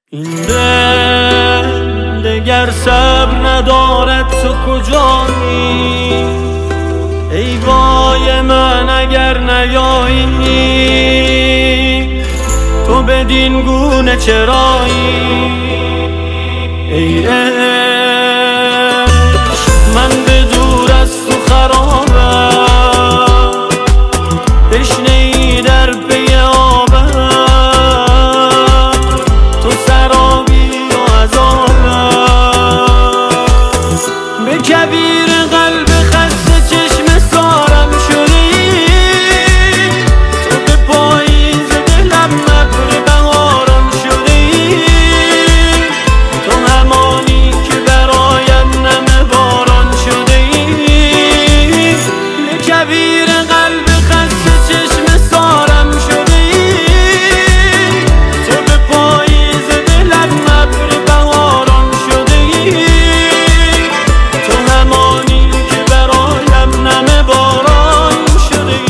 این دل دگر صبر ندارد، تو کجایی؟ ای وای من اگر نیایی، تو بدین گونه چرایی؟ ای عشق من به دور از تو خرابم، تشنه ای در پی آبم، تو سرابی و عذابم. به کبیر قلب خسته چشم سارم شدی، تو به پاییز دلم ابر بهارم شدی، تو همانی که برایم نم باران شدی. به کبیر قلب خسته چشم سارم شدی، تو به پاییز دلم ابر بهارم شدی، تو همانی که برایم نم باران شدی.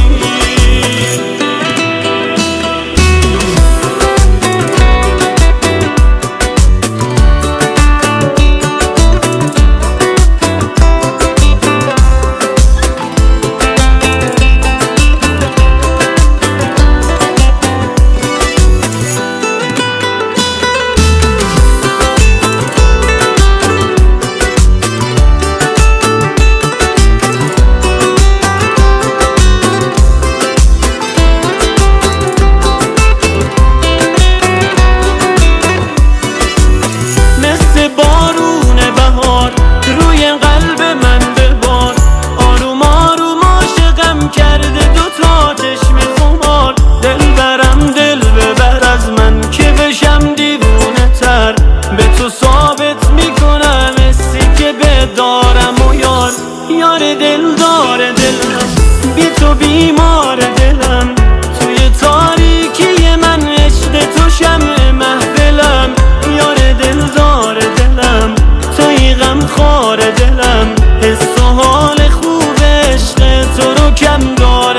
بارون بهار روی قلب من ببار، آروم آروم عاشقم کرده دوتا چشم خمار. دل برم دل ببر از من که بشم دیوونه تر، به تو ثابت میکنم حسی که بدارم و یار. یار دل دار دلم، بی تو بیمار دلم، توی تاریکی من عشق تو شمع محفلم. یار دل دار دلم، توی غم خار دلم، حس و حال خوب عشق تو رو کم دار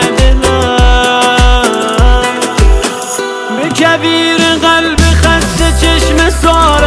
دلم. به کبیر قلب خسته چشم سار